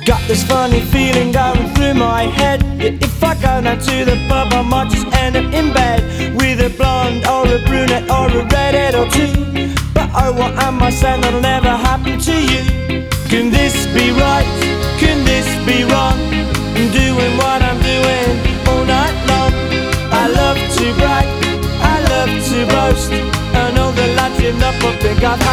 Got this funny feeling going through my head that if I go down to the pub I might just end up in bed with a blonde or a brunette or a redhead or two. But oh, what am I saying, that'll never happen to you. Can this be right? Can this be wrong? I'm doing what I'm doing all night long. I love to brag, I love to boast, and all the lads in the pub think I've